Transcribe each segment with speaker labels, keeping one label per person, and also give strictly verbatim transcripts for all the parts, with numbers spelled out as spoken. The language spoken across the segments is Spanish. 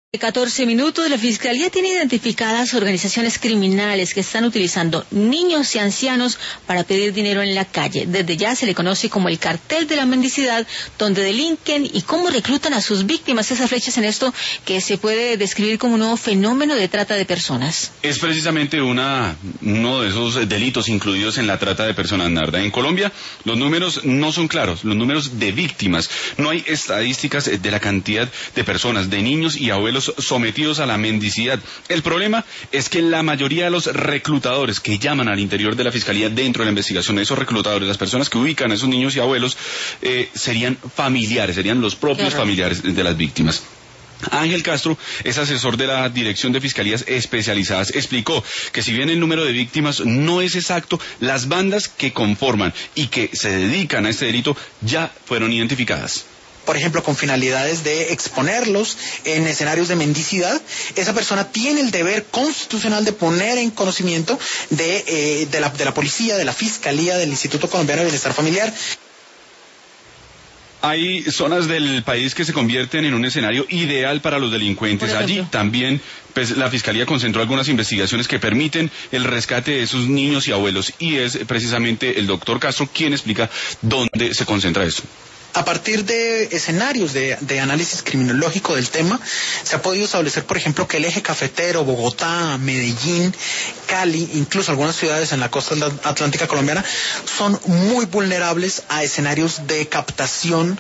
Speaker 1: catorce minutos, la Fiscalía tiene identificadas organizaciones criminales que están utilizando niños y ancianos para pedir dinero en la calle. Desde ya se le conoce como el cartel de la mendicidad, donde delinquen y cómo reclutan a sus víctimas. Esas flechas en esto que se puede describir como un nuevo fenómeno de trata de personas.
Speaker 2: Es precisamente una, uno de esos delitos incluidos en la trata de personas, Narda. En Colombia los números no son claros, los números de víctimas. No hay estadísticas de la cantidad de personas, de niños y abuelos sometidos a la mendicidad. El problema es que la mayoría de los reclutadores que llaman al interior de la Fiscalía dentro de la investigación, esos reclutadores, las personas que ubican a esos niños y abuelos, eh, serían familiares, serían los propios familiares de las víctimas. Ángel Castro es asesor de la Dirección de Fiscalías Especializadas. Explicó que si bien el número de víctimas no es exacto, las bandas que conforman y que se dedican a este delito ya fueron identificadas.
Speaker 3: Por ejemplo, con finalidades de exponerlos en escenarios de mendicidad, esa persona tiene el deber constitucional de poner en conocimiento de, eh, de, la, de la policía, de la Fiscalía, del Instituto Colombiano de Bienestar Familiar.
Speaker 2: Hay zonas del país que se convierten en un escenario ideal para los delincuentes. Allí también pues, la Fiscalía concentró algunas investigaciones que permiten el rescate de esos niños y abuelos. Y es precisamente el doctor Castro quien explica dónde se concentra eso.
Speaker 3: A partir de escenarios de, de análisis criminológico del tema, se ha podido establecer, por ejemplo, que el eje cafetero, Bogotá, Medellín, Cali, incluso algunas ciudades en la costa atlántica colombiana, son muy vulnerables a escenarios de captación.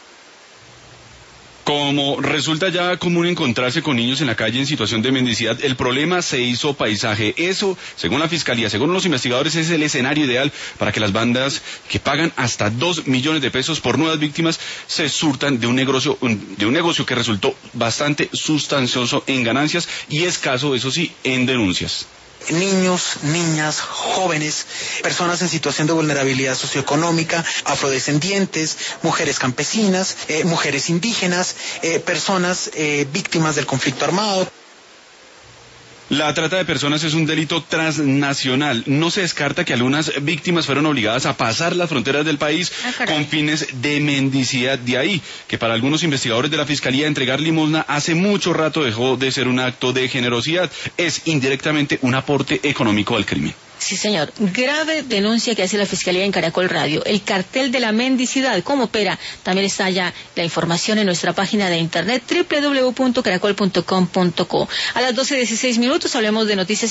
Speaker 2: Como resulta ya común encontrarse con niños en la calle en situación de mendicidad, el problema se hizo paisaje. Eso, según la Fiscalía, según los investigadores, es el escenario ideal para que las bandas que pagan hasta dos millones de pesos por nuevas víctimas se surtan de un negocio, de un negocio que resultó bastante sustancioso en ganancias y escaso, eso sí, en denuncias.
Speaker 3: Niños, niñas, jóvenes, personas en situación de vulnerabilidad socioeconómica, afrodescendientes, mujeres campesinas, eh, mujeres indígenas, eh, personas eh, víctimas del conflicto armado.
Speaker 2: La trata de personas es un delito transnacional. No se descarta que algunas víctimas fueron obligadas a pasar las fronteras del país ah, con fines de mendicidad. De ahí que para algunos investigadores de la Fiscalía entregar limosna hace mucho rato dejó de ser un acto de generosidad. Es indirectamente un aporte económico al crimen.
Speaker 1: Sí, señor. Grave denuncia que hace la Fiscalía en Caracol Radio. El cartel de la mendicidad, ¿cómo opera? También está ya la información en nuestra página de internet doble u doble u doble u punto caracol punto com punto co. A las doce dieciséis minutos hablemos de noticias